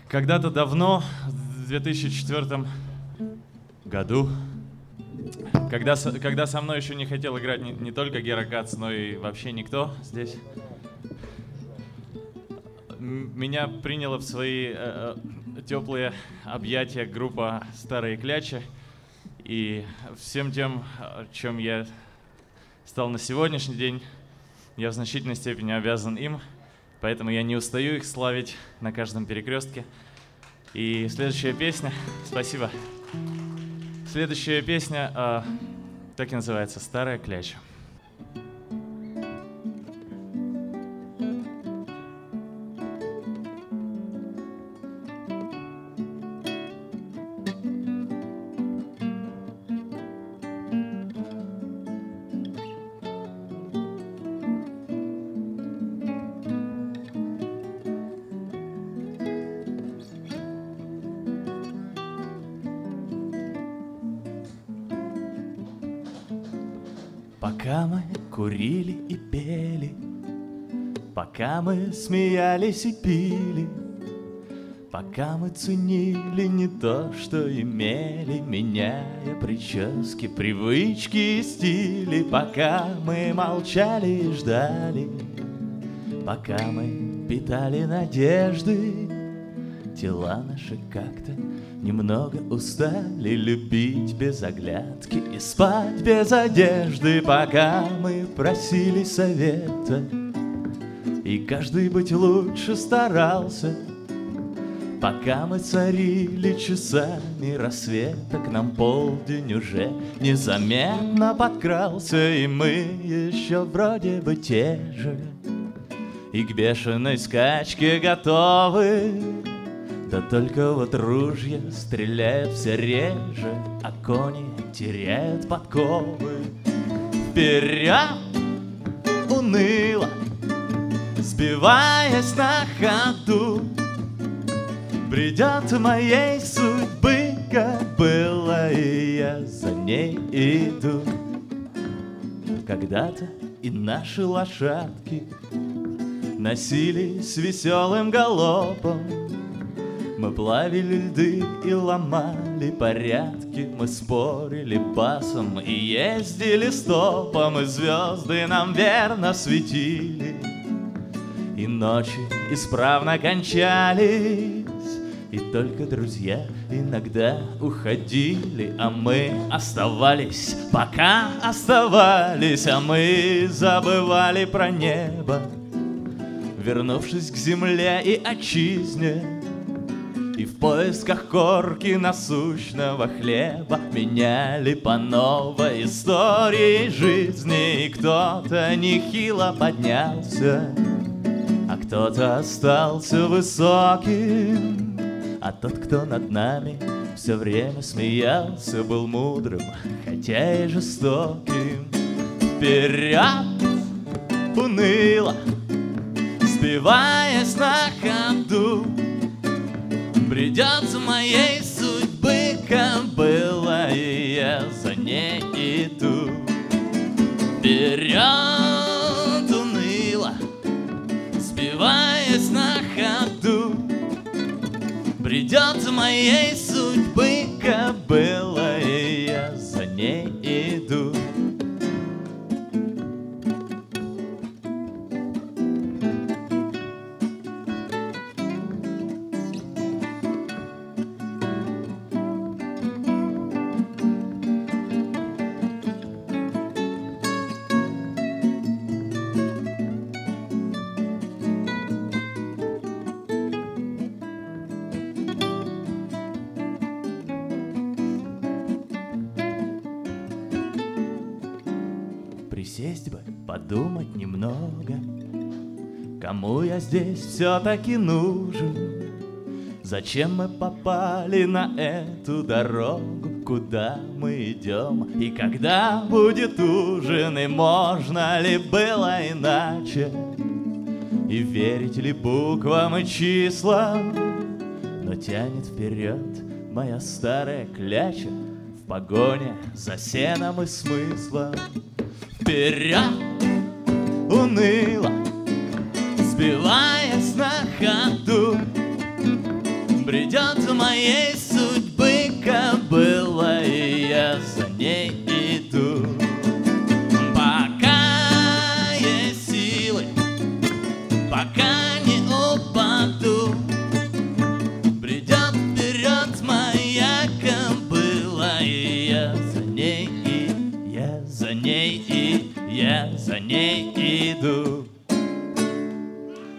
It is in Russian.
Когда-то давно, в 2004 году, когда со мной еще не хотел играть не только Гера Кац, но и вообще никто здесь, меня приняла в свои теплые объятия группа «Старые клячи». И всем тем, чем я стал на сегодняшний день, я в значительной степени обязан им. Поэтому я не устаю их славить на каждом перекрестке. И следующая песня, спасибо. Следующая песня так и называется «Старая кляча». Пока мы курили и пели, пока мы смеялись и пили, пока мы ценили не то, что имели, меняя прически, привычки и стили, пока мы молчали и ждали, пока мы питали надежды, тела наши как-то немного устали любить без оглядки и спать без одежды, пока мы просили совета, и каждый быть лучше старался, пока мы царили часами рассвета, к нам полдень уже незаметно подкрался, и мы еще вроде бы те же, и к бешеной скачке готовы. Да только вот ружья стреляют все реже, а кони теряют подковы. Вперед уныло, сбиваясь на ходу, бредет моей судьбы кобыла, и я за ней иду. Когда-то и наши лошадки носились веселым галопом, мы плавили льды и ломали порядки, мы спорили басом и ездили стопом, и звезды нам верно светили, и ночи исправно кончались, и только друзья иногда уходили, а мы оставались, пока оставались, а мы забывали про небо, вернувшись к земле и отчизне. И в поисках корки насущного хлеба меняли по новой истории жизни. И кто-то нехило поднялся, а кто-то остался высоким. А тот, кто над нами все время смеялся, был мудрым, хотя и жестоким. Вперед уныло, сбиваясь на ходу, бредет с моей судьбы кобыла, и я за ней иду. Вперед уныло, сбиваясь на ходу, бредет с моей судьбы кобыла, и я за ней иду. Присесть бы, подумать немного, кому я здесь все-таки нужен, зачем мы попали на эту дорогу, куда мы идем и когда будет ужин, и можно ли было иначе, и верить ли буквам и числам. Но тянет вперед моя старая кляча в погоне за сеном и смыслом. Вперед уныло, сбиваясь на ходу, Бредет моей судьбы кобыла, и я за ней иду. Пока есть силы, пока не упаду, бредет вперед моя кобыла, и я за ней, и я за ней, и я за ней иду.